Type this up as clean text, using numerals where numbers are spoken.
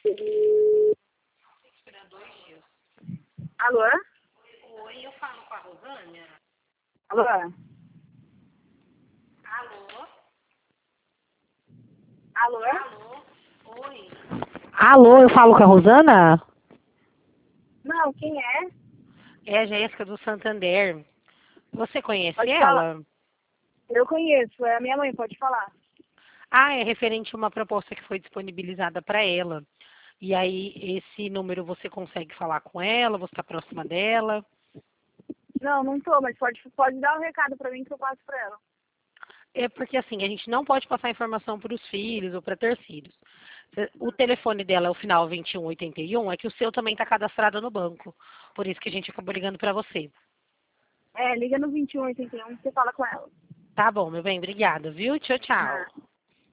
Alô? Oi, eu falo com a Rosânia. Alô? Alô? Alô? Alô? Oi. Alô, eu falo com a Rosana? Não, quem é? É a Jéssica do Santander. Você conhece Pode falar. ela? Eu conheço, é a minha mãe, pode falar. Ah, é referente a uma proposta que foi disponibilizada para ela. E aí, esse número você consegue falar com ela? Você está próxima dela? Não, não tô, mas pode dar um recado pra mim que eu passo pra ela. É porque assim, a gente não pode passar informação para os filhos ou para terceiros. O telefone dela é o final 2181, é que o seu também está cadastrado no banco. Por isso que a gente acabou ligando para você. É, liga no 2181 que você fala com ela. Tá bom, meu bem, obrigada, viu? Tchau, tchau. Ah.